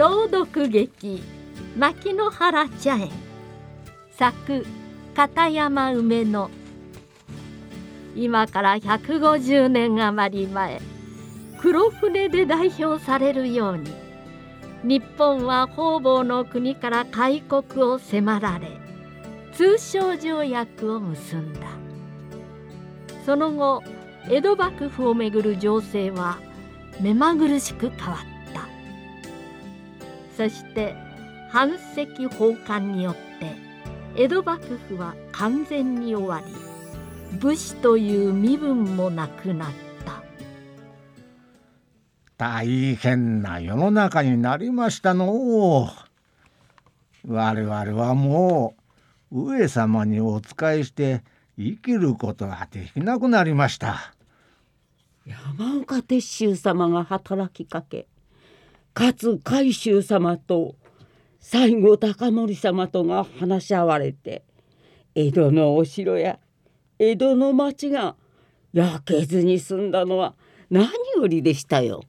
朗読劇牧之原茶園、作片山梅野。今から150年余り前、黒船で代表されるように、日本は方々の国から開国を迫られ、通商条約を結んだ。その後、江戸幕府をめぐる情勢は目まぐるしく変わった。そして半石崩壊によって江戸幕府は完全に終わり、武士という身分もなくなった。 大変な世の中になりましたのう。我々はもう上様にお仕えして生きることができなくなりました。 山岡鉄舟様が働きかけ、勝海舟様と西郷隆盛様とが話し合われて、江戸のお城や江戸の町が焼けずに済んだのは何よりでしたよ。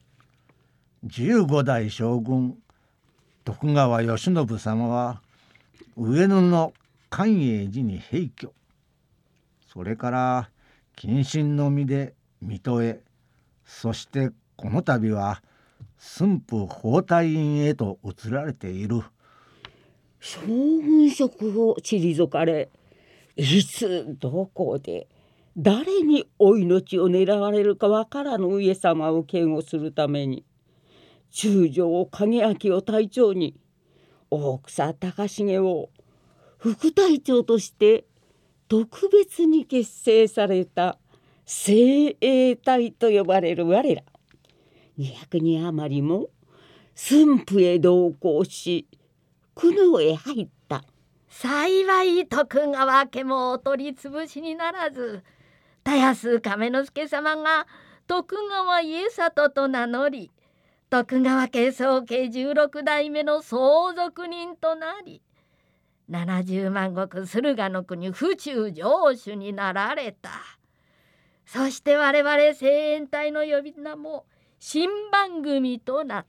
15代将軍徳川慶喜様は上野の寛永寺に閉居、それから謹慎の身で水戸へ、そしてこの度は駿府宝太院へと移られている。 将軍職を退かれ、いつどこで誰にお命を狙われるかわからぬ上様を警護するために、中将景明を隊長に、大草高重を副隊長として特別に結成された精鋭隊と呼ばれる我ら200人余りも駿府へ同行し、久能へ入った。 幸い徳川家もお取り潰しにならず、田安亀之助様が徳川家里と名乗り、徳川家宗家16代目の相続人となり、70万石駿河の国府中城主になられた。そして我々精鋭隊の呼び名も新番組となった。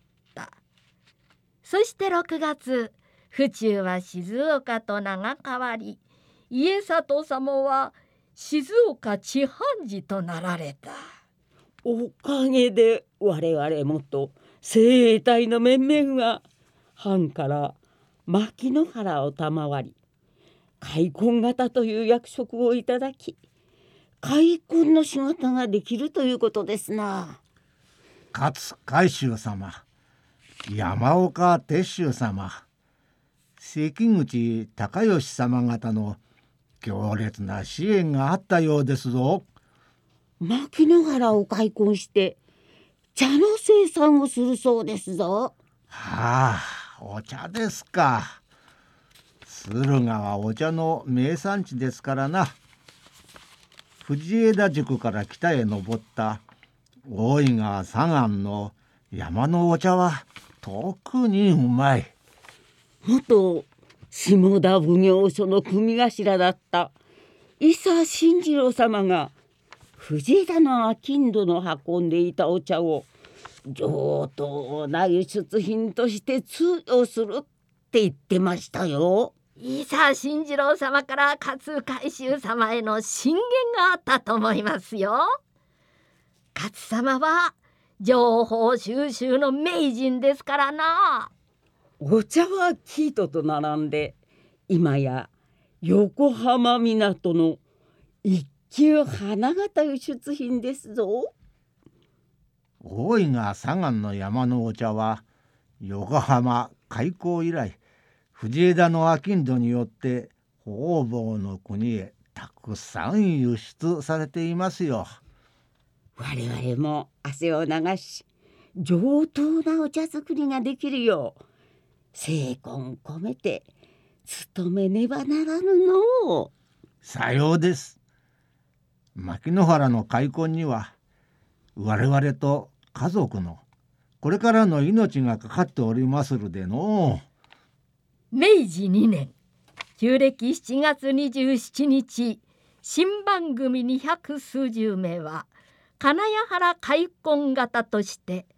そして6月、府中は静岡と名が変わり、家里様は静岡千半寺となられた。 おかげで我々もと精鋭隊の面々が藩から牧之原を賜り、開墾方という役職をいただき、開墾の仕事ができるということですな。 勝海舟様、山岡鉄舟様、関口隆義様方の強烈な支援があったようですぞ。 牧之原を開墾して茶の生産をするそうですぞ。 はあ、お茶ですか。駿河はお茶の名産地ですからな。藤枝宿から北へ登った大井川左岸の山のお茶は特にうまい。 元下田奉行所の組頭だった伊佐新次郎様が藤枝の商人の運んでいたお茶を上等な輸出品として通用するって言ってましたよ。 伊佐新次郎様から勝海舟様への進言があったと思いますよ。勝様は情報収集の名人ですからな。 お茶は生糸と並んで今や横浜港の一級花形輸出品ですぞ。 大井川左岸の山のお茶は横浜開港以来、藤枝の商人によって方々の国へたくさん輸出されていますよ。 我々も汗を流し上等なお茶作りができるよう精魂込めて努めねばならぬの。 さようです。牧之原の開墾には我々と家族のこれからの命がかかっておりまするでのう。 明治2年旧暦7月27日、新番組200数十名は金谷原開墾型として我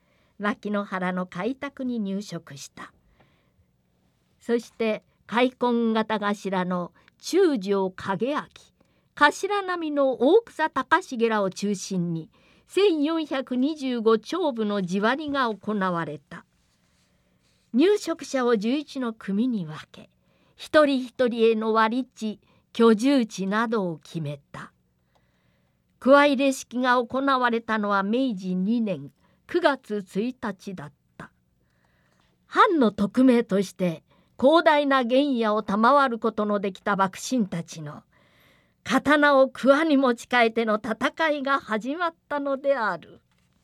牧之原の開拓に入植した。そして開墾方頭の中条景明、頭並みの大草隆重らを中心に1425町部の地割りが行われた。入植者を11の組に分け、一人一人への割り地、居住地などを決めた。加入れ式が行われたのは明治2年9月1日だった。藩の特命として広大な原野を賜ることのできた幕臣たちの刀を桑に持ち替えての戦いが始まったのである。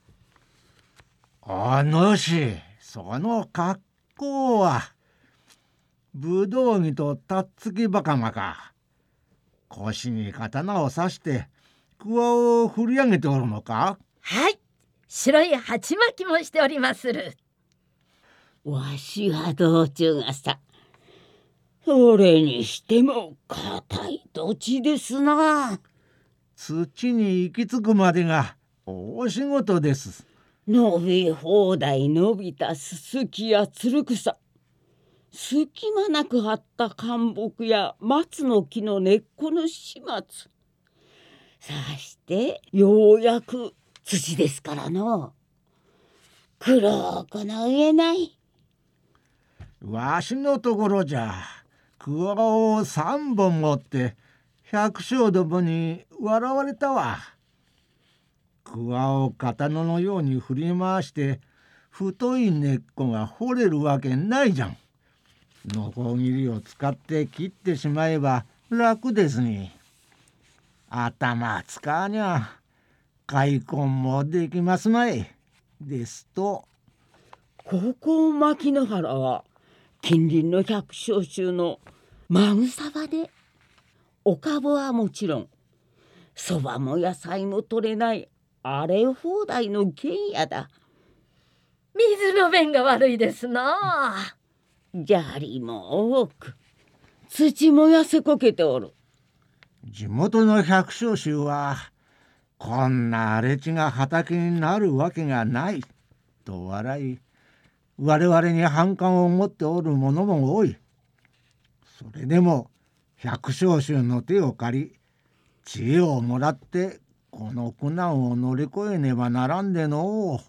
お主、その格好は武道着とたっつき袴か。腰に刀を刺して桑を振り上げておるのか。 はい、白い鉢巻きもしておりまする。 わしは道中がさ、それにしても硬い土地ですな。 土に行き着くまでが大仕事です。 伸び放題伸びたススキやつる草、隙間なく張った灌木や松の木の根っこの始末、さしてようやく土ですからの。黒くの言えない。 わしのところじゃ桑を3本持って百姓どもに笑われたわ。桑を刀のように振り回して太い根っこが掘れるわけないじゃん。のこぎりを使って切ってしまえば楽ですに。頭使わにゃ開墾もできますまいですと。 ここ牧之原は近隣の百姓衆のマグサバで、お株はもちろんそばも野菜も取れない荒れ放題の原野だ。 水の便が悪いですな。 砂利も多く土も痩せこけておる。 地元の百姓衆はこんな荒れ地が畑になるわけがないと笑い、我々に反感を持っておる者も多い。それでも百姓衆の手を借り知恵をもらってこの苦難を乗り越えねばならんでのう。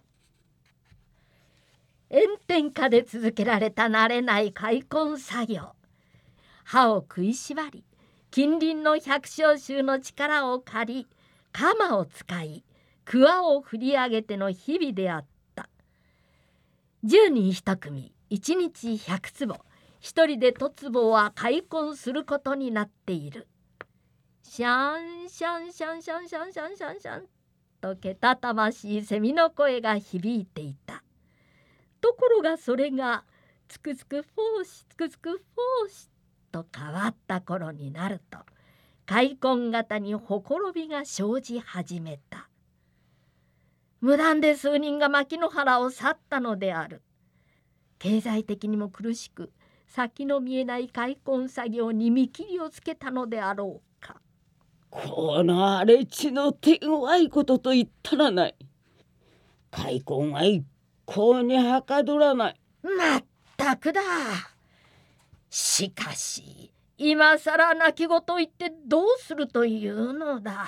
炎天下で続けられた慣れない開墾作業。歯を食いしばり、近隣の百姓衆の力を借り、鎌を使い桑を振り上げての日々であった。10人1組、1日100坪、一人で1坪は開墾することになっている。シャンシャンシャンシャンシャンシャンシャンシャンとけたたましいセミの声が響いていた。ところがそれがつくつくフォーシつくつくフォーシと変わった頃になると、開墾型にほころびが生じ始めた。無断で数人が牧之原を去ったのである。経済的にも苦しく、先の見えない開墾作業に見切りをつけたのであろうか。 この荒れ地の手強いことと言ったらない。開墾は一向にはかどらない。 まったくだ。しかし今さら泣き言を言ってどうするというのだ。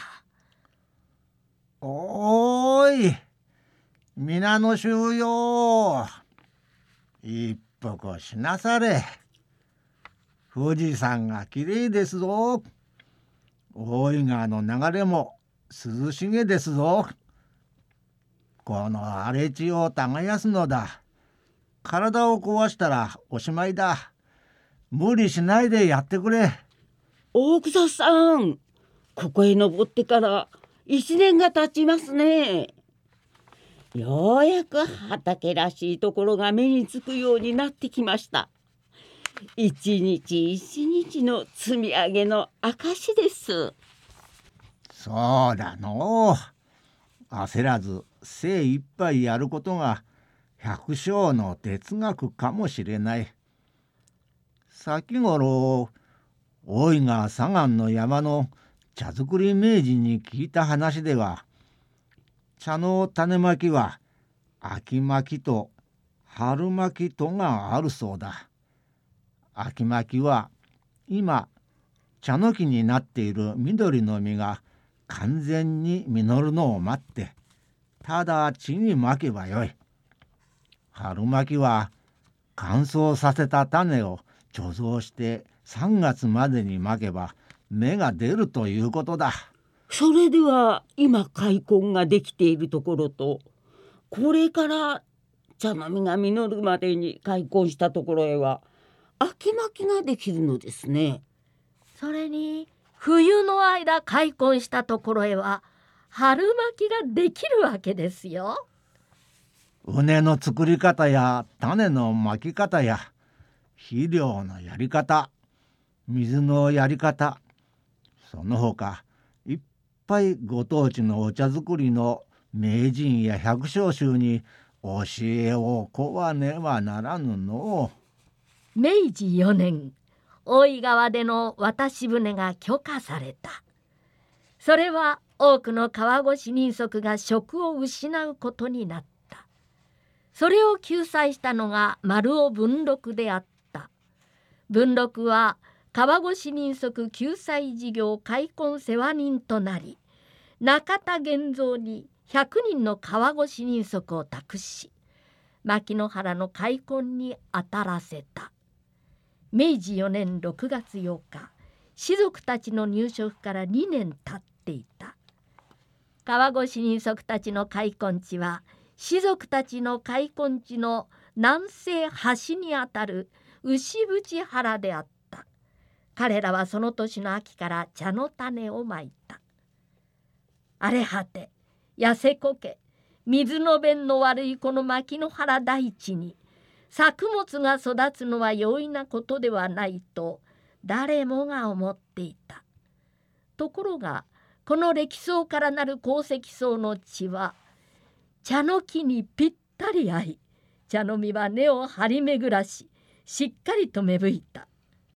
おーい、皆の衆よ、一服しなされ。富士山がきれいですぞ。大井川の流れも涼しげですぞ。この荒れ地を耕すのだ。体を壊したらおしまいだ。無理しないでやってくれ。 大草さん、ここへ登ってから1年が経ちますね。ようやく畑らしいところが目につくようになってきました。一日一日の積み上げの証です。 そうだのう。焦らず精一杯やることが百姓の哲学かもしれない。先頃大井川左岸の山の茶作り名人に聞いた話では、茶の種まきは秋巻きと春巻きとがあるそうだ。秋巻きは今茶の木になっている緑の実が完全に実るのを待ってただ地にまけばよい。春巻きは乾燥させた種を貯蔵して3月までにまけば芽が出るということだ。 それでは今開墾ができているところと、これから茶の実が実るまでに開墾したところへは秋巻きができるのですね。 それに冬の間開墾したところへは春巻きができるわけですよ。 畝の作り方や種のまき方や肥料のやり方、水のやり方、その他いっぱいご当地のお茶作りの名人や百姓衆に教えを請わねばならぬの。 明治4年、大井川での渡し船が許可された。それは多くの川越人足が職を失うことになった。それを救済したのが丸尾文禄であった。文禄は川越人足救済事業開墾世話人となり、中田源蔵に100人の川越人足を託し、牧之原の開墾に当たらせた。明治4年6月8日、士族たちの入植から2年経っていた。川越人足たちの開墾地は士族たちの開墾地の南西端にあたる牛淵原であった。彼らはその年の秋から茶の種をまいた。荒れ果て、痩せこけ、水の便の悪いこの牧之原大地に作物が育つのは容易なことではないと誰もが思っていた。ところがこの歴層からなる鉱石層の地は茶の木にぴったり合い、茶の実は根を張り巡らししっかりと芽吹いた。